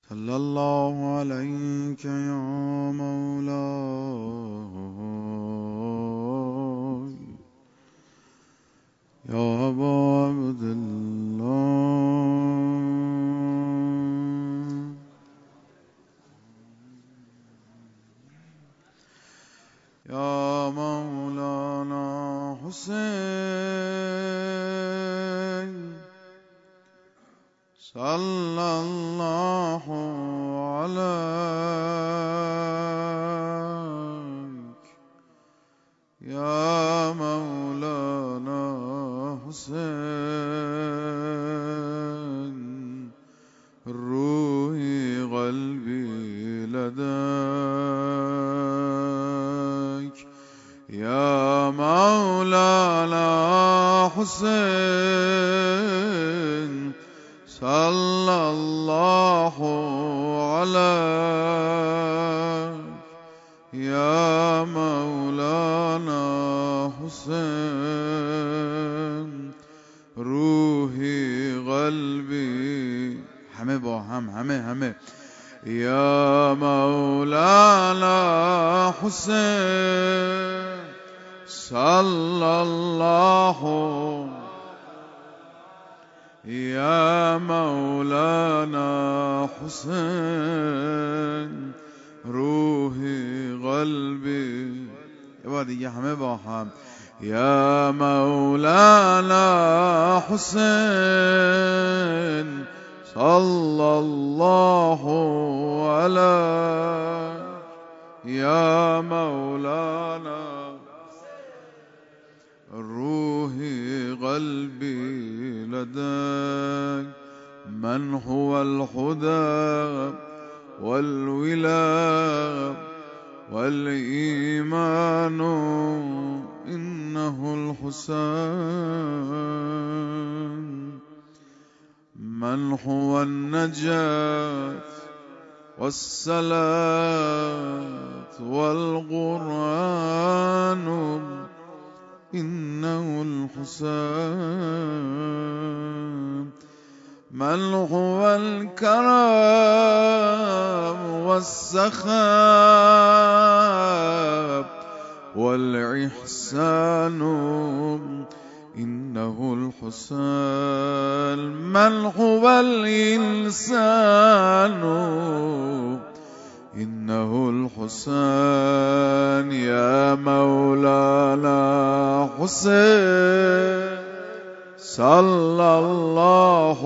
صلى الله عليك يا مولاي يا أبا عبد الله يا مولانا حسين صلى الله عليك يا مولانا حسين روحي قلبي لديك يا مولانا حسين صلى الله عليك يا مولانا حسين روحي قلبي همه با همه يا مولانا حسين صلى الله يا مولانا حسين روحي قلبی یه بار دیگه همه با هم یا مولانا حسین صلی الله علیه یا مولانا روحي قلبي لديك من هو الهدى والولاء والإيمان إنه الحسين من هو النجاة والصلاة والقرآن إنه الحسين من هو الكرم والسخاء والإحسان إنه الحسين من هو الإنسان إنه الحسين يا مولانا حسين صلى الله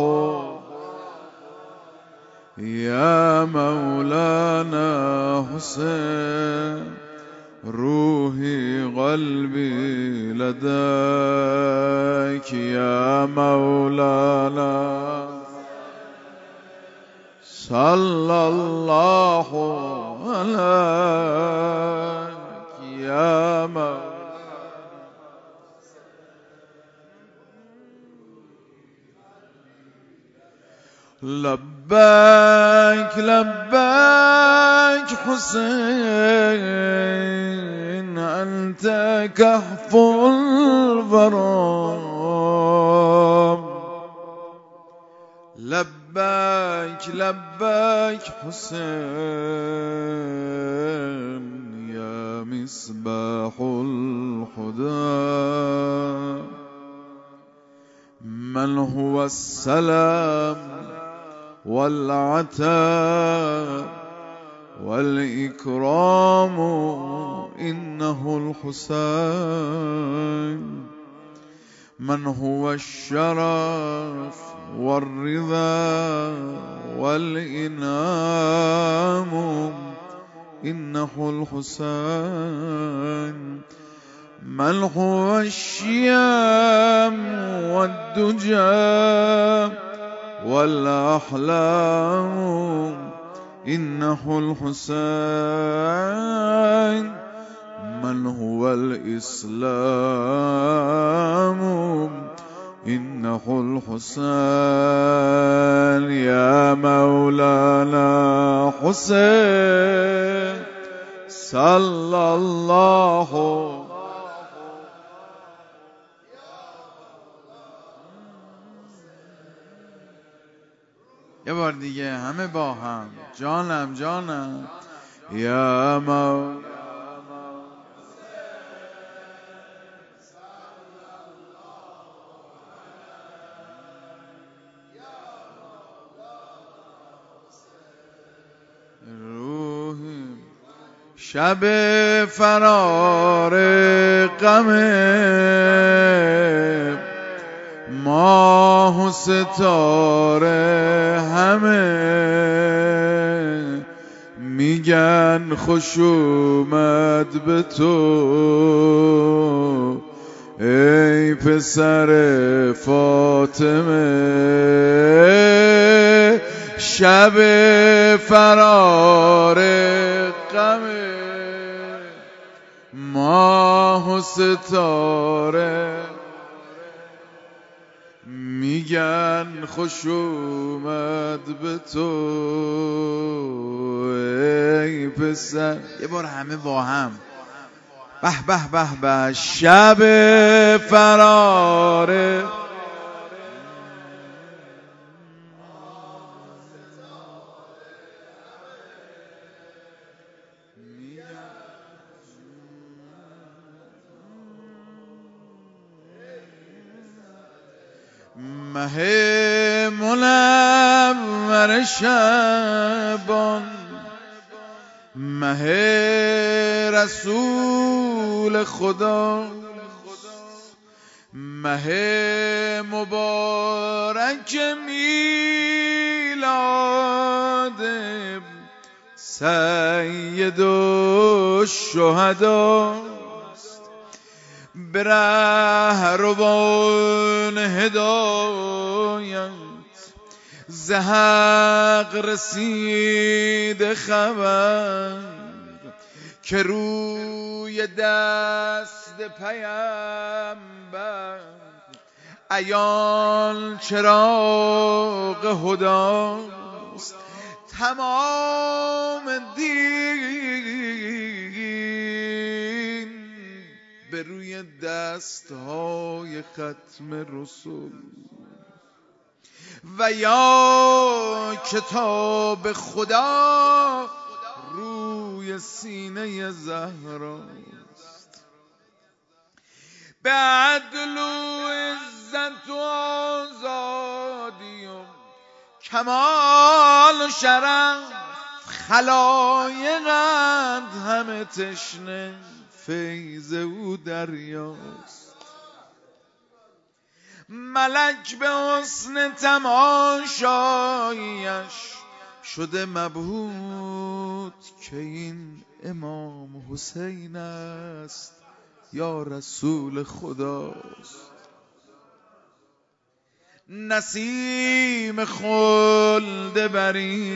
يا مولانا حسين روحي قلبي لديك يا مولانا صلى الله عليك يا مولانا لبيك لبيك حسين أنت كهف الغرام لبيك لبيك حسين يا مصباح الهدى من هو السلام والعتاب والإكرام إنه الحسين من هو الشرف والرضا والإنعام إنه الحسين من هو الشيام والدجى والأحلام إنه الحسين من هو الإسلام إنه الحسين يا مولانا حسين صلى الله بار دیگه همه با هم. جانم جانم یا مولا روحی شب فرار غم ماه و ستاره همه میگن خوش اومد به تو ای پسر فاطمه. شب فرار غم ماه و ستاره میگن خوش اومد به تو ای پسر. یه بار همه با هم به به به به. شب فرار مه منور شبان مه رسول خدا مه مبارک میلاد سید الشهدا به رهروان هدایت ز حق رسید خبر که روی دست پیامبر عیان چراغ هداست. تمام دین به روی دستهای ختم رسول و یا کتاب خدا روی سینه زهراست. به عدل و عزت و آزادی و کمال و شرف خلایقند همه تشنه فیض او دریاست. ملک به حسن تماشایش شده مبهوت که این امام حسین است یا رسول خداست. نسیم خلد بری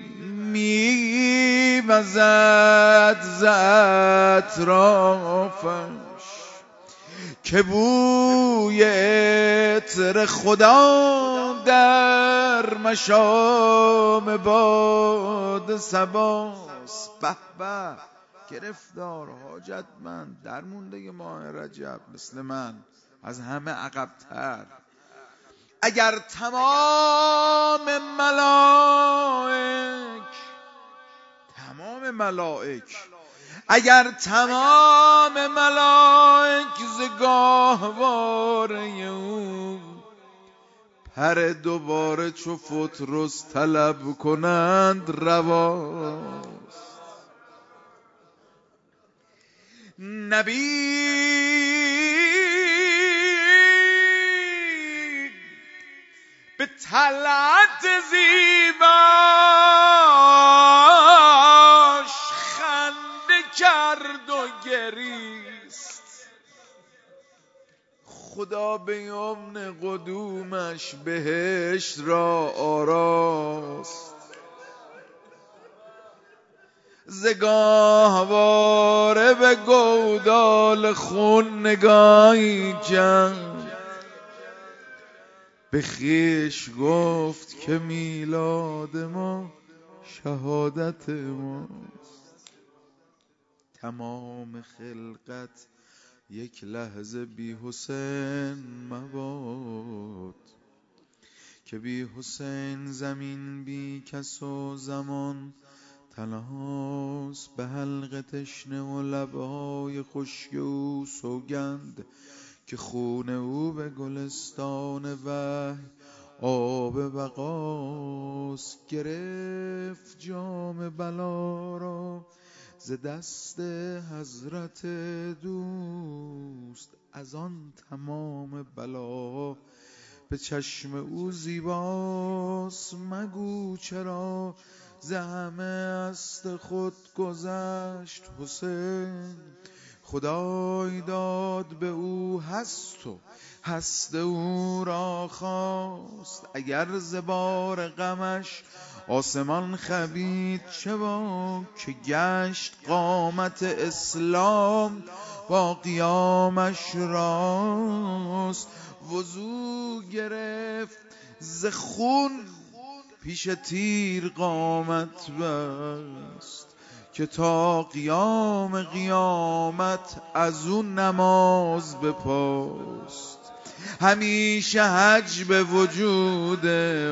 میوزد ز اطرافش که بوی عطر خدا در مشام باد صباست. به به گرفتار حاجتمند در مونده ماه رجب مثل من از همه عقب‌تر. اگر تمام ملائک اگر تمام ملائک ز گاهواره او پر دوباره چو فترس طلب کنند رواست. نبی به طلعت زیباش خنده کرد و گریست. خدا به یمن قدومش بهشت را آراست. ز گاهواره به گودال خون نگاهی کرد به خویش گفت که میلاد ما شهادت ماست. تمام خلقت یک لحظه بی حسین مباد که بی حسین زمین بی کس و زمان تنهاست. به حلق تشنه و لبهای خشک او سوگند که خون او به گلستان وحی آب بقاست. گرفت جام بلا را ز دست حضرت دوست، از آن تمام بلا به چشم او زیباست. مگو چرا ز همه است خود گذشت حسین، خدای داد به او هست و هست او را خواست. اگر ز بار غمش آسمان خبید چه باک، که گشت قامت اسلام با قیامش راست. وضو گرفت ز خون پیش تیر قامت بست، که تا قیام قیامت از اون نماز بپاست. همیشه حج به وجود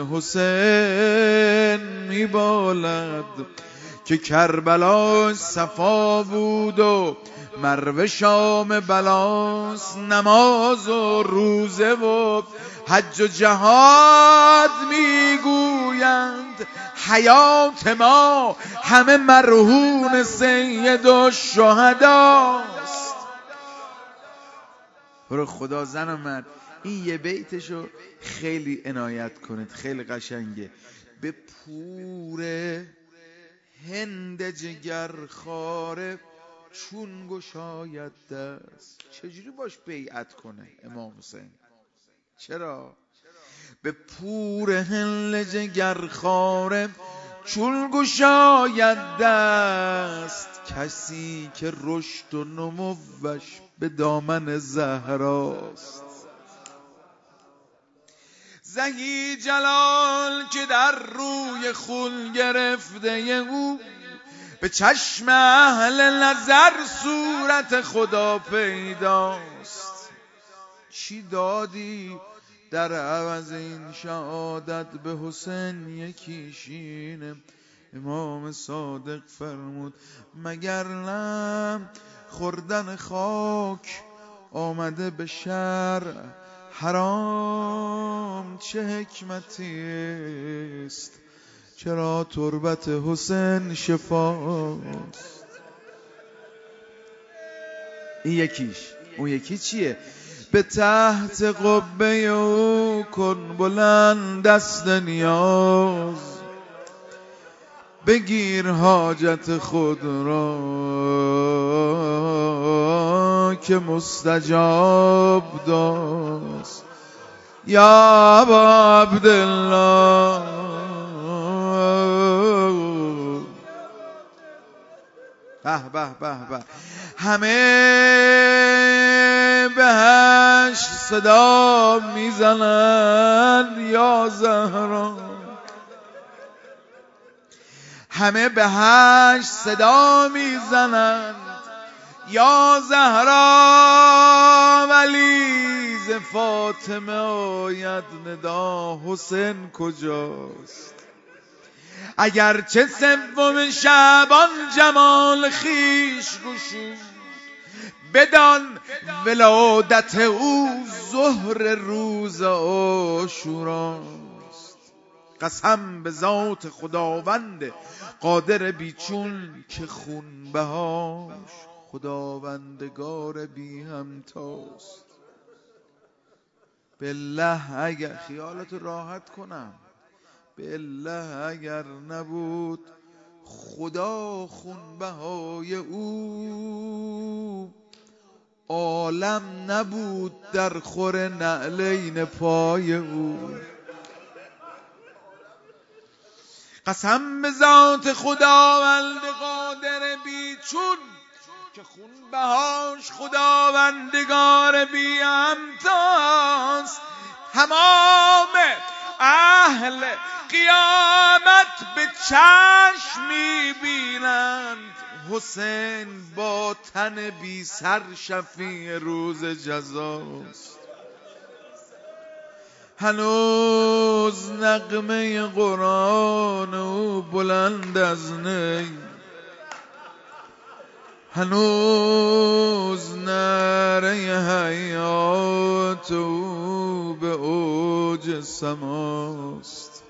حسین میبالد، که کربلا صفا بود و مروه شام بلاست. نماز و روزه و حج و جهاد میگویند حیات ما همه مرهون سید و شهداست. برو خدا زن و مرد این یه بیتشو خیلی عنایت کنید، خیلی قشنگه. به پور هند جگرخواره چون گشاید دست. چجوری باش بیعت کنه امام حسین؟ چرا؟ به پور هند جگرخواره چون گشاید دست، کسی که رشد و نموش به دامن زهراست. زهی جلال که در روی خون گرفته او، به چشم اهل نظر صورت خدا پیداست. چی دادی در عوض این شهادت به حسین؟ یکیشینه امام صادق فرمود مگر نه خوردن خاک آمده به شرع حرام. چه حکمتی است چرا تربت حسین شفاست. این یکیش. اون یکی چیه؟ به تحت قبه او کن بلند دست نیاز، بگیر حاجت خود را که مستجاب داست. یا ابا عبدالله به به به به. همه بهش صدا میزنند یا زهرا، همه بهش صدا میزنند یا زهرا، ولی ز فاطمه آید ندا حسین کجاست؟ اگرچه سوم شعبان جمال خیش گشود، بدان ولادت او ظهر روز عاشوراست. قسم به ذات خداوند قادر بیچون که خون بهاش خداوندگار بی همتاست. بالله اگر خیالتو راحت کنم، بالله اگر نبود خدا خونبهای او، عالم نبود در خور نعلین پای او. قسم به ذات خداوند قادر بیچون که خونبهاش خداوندگار بی همتاست. تمام اهل قیامت به چشم می‌بینند حسین با تن بی سر شفیع روز جزاست. هنوز نغمه قرآن او بلند از نی، هنوز نعره حیات او به اوج سماست،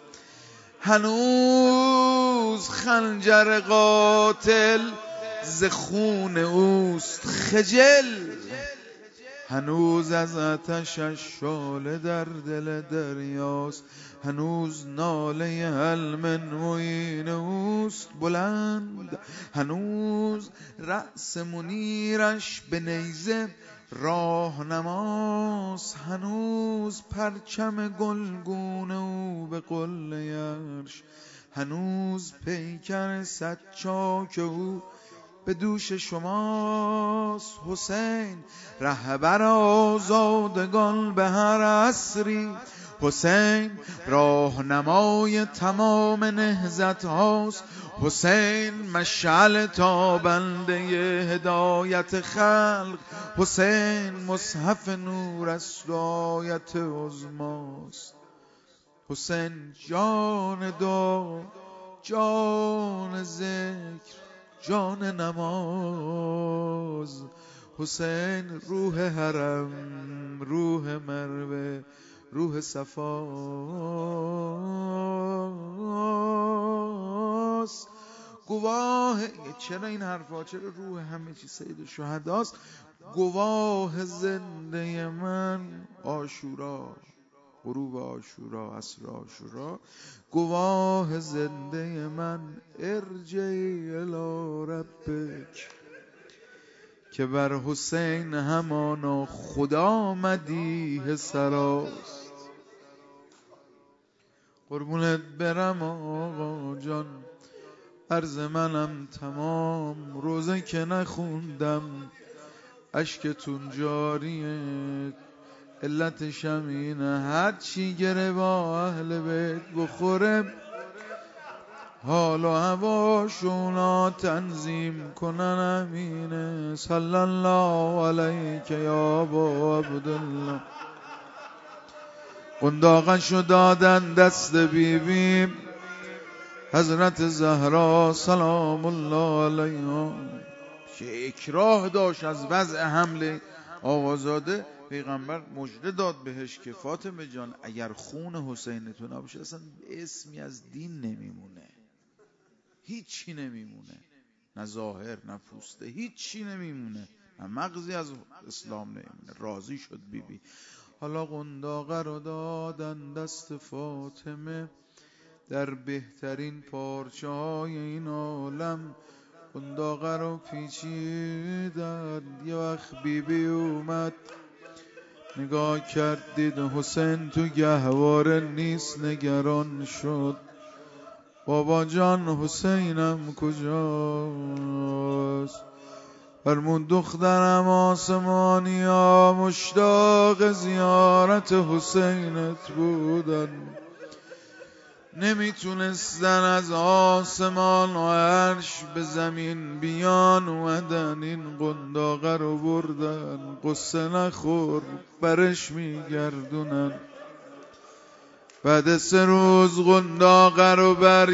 هنوز خنجر قاتل ز خون اوست خجل، هنوز از آتشش شعله در دل دریاست، هنوز ناله هل من معین اوست بلند، هنوز رأس منیرش به نیزه راهنماست، هنوز پرچم گلگون او به قله عرش، هنوز پیکر صد چاک او به دوش شماست. حسین رهبر آزادگان به هر عصری، حسین راهنمای تمام نهضت هاست، حسین مشعل تابنده هدایت خلق، حسین مصحف نور است و آیت عظماست، حسین جان دعا، جان ذکر، جان نماز، حسین روح حرم، روح مروه، روح صفاست. گواه چرا این حرفا، چرا روح همه چی سید الشهداست، گواه زنده من عاشورا، غروب عاشورا، عصر عاشورا، گواه زنده من ارجعی الی ربک، که بر حسین همانا خدا مدیح سراست. قربونت برم آقا جان، عرض منم تمام، روزه که نخوندم اشکتون جاریه، علتشم اینه هر چی گره با اهل بیت بخوره، حال و هواشونا تنظیم کنن امینه. صلی الله علیک یا ابا عبدالله. قنداقشو دادن دست بیبی حضرت زهرا سلام الله علیها، که اکراه داشت از وضع حمل آقازاده. پیغمبر مژده داد بهش که فاطمه جان اگر خون حسین تو نباشه اصلا اسمی از دین نمیمونه، هیچی نمیمونه، نه ظاهر نه پوسته، هیچی نمیمونه، نه مغزی از اسلام نمیمونه. راضی شد بیبی. حالا قنداقه رو دادن دست فاطمه، در بهترین پارچه های این عالم قنداقه رو پیچیدن. یه وقت بیبی اومد نگاه کرد، دید حسین تو گهواره نیست، نگران شد بابا جان حسینم کجاست؟ فرمون دخترم آسمانیا مشتاق زیارت حسینت بودن، نمیتونستن از آسمان و عرش به زمین بیان، اومدن این قنداقه رو بردن، قصه نخور برش میگردونن. بعد 3 روز قنداقه رو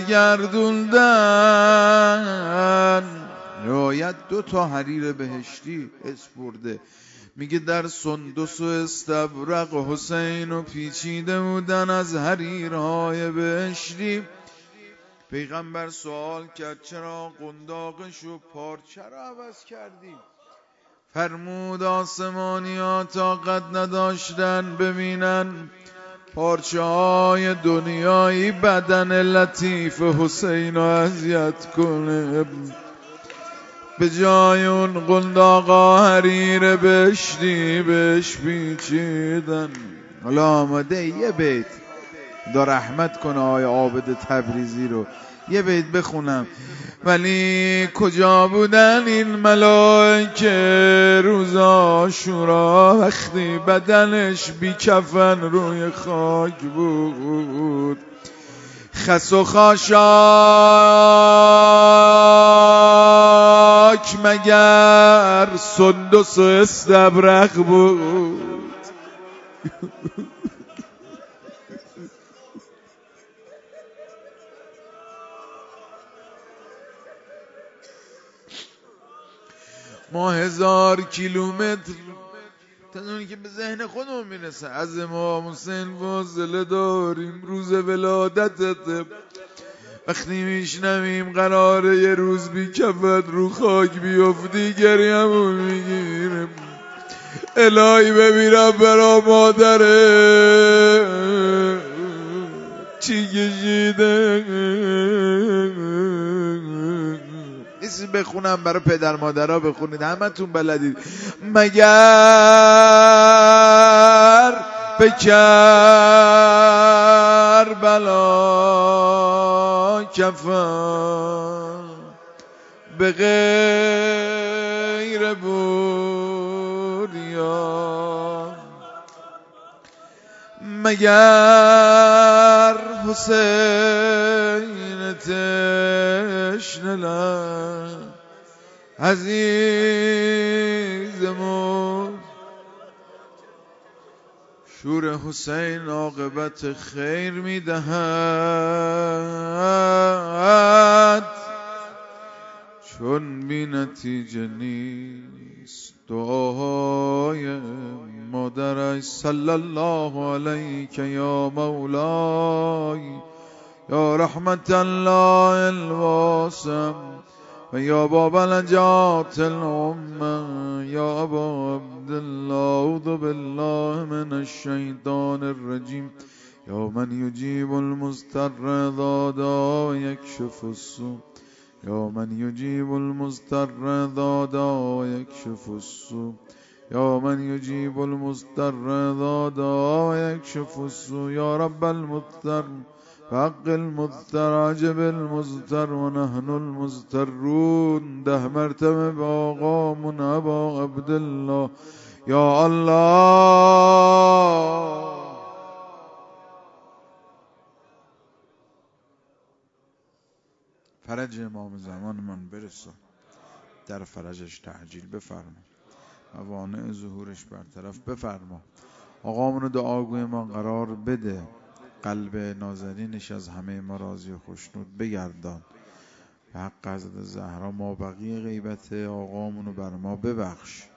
برگردوندن. روایت 2 تا حریر بهشتی اسپرده، میگه در سندس و استبرق حسین و پیچیده بودن از حریرهای بهشتی. پیغمبر سوال کرد چرا قنداقشو پارچه رو عوض کردی؟ فرمود آسمانی‌ها طاقت نداشتن ببینن پارچه های دنیایی بدن لطیف حسین رو اذیت کنه، به جای اون قنداقا حریر بهشتی بهش پیچیدن. حالا آماده یه بیت دا رحمت کنه آقای عابد تبریزی رو، یه بیت بخونم. ولی کجا بودن این ملائکه روز عاشورا، وقتی بدنش بی کفن روی خاک بود، خس و خاشاک مگر سندس و استبرق بود؟ ما 1000 کیلومتر تا اونی که به ذهن خودمون میرسه از امام حسین فاصله داریم. روز ولادتت وقتی میشنویم قراره یه روز بی کفت رو خاک بیفتی گریمون میگیرم. الهی ببینم برا مادره چی کشیده. نیستی بخونم برای پدر مادرها بخونید، همه تون بلدید. مگر به کربلا کفن به غیر بوریا، مگر حسین تشنه لب عزیزمون. شور حسین عاقبت خیر میدهد، چون بی نتیجه نیست دعاهای مادرش. صلی الله علیک یا مولای یا رحمت الله الواسع و یا باب نجات الامه یا ابا عبدالله. اعوذ بالله من الشیطان الرجیم. یا من یجیب المضطر اذا دعا و یکشف السوء، یا من یجیب المضطر اذا دعا و یکشف السوء، یا من یجیب المضطر اذا دعا و یکشف السوء. یا رب المضطر حق المضطر عجب المضطر و نحن المضطرون. 10 مرتبه به آقامون ابا عبدالله. یا الله فرج امام زمان من برسان، در فرجش تعجیل بفرما، موانع ظهورش برطرف بفرما. آقامونو دعاگوی ما قرار بده، قلب نازنینش از همه ما راضی و خوشنود بگردان. به حق حضرت زهرا ما بقیه غیبت آقامونو بر ما ببخش.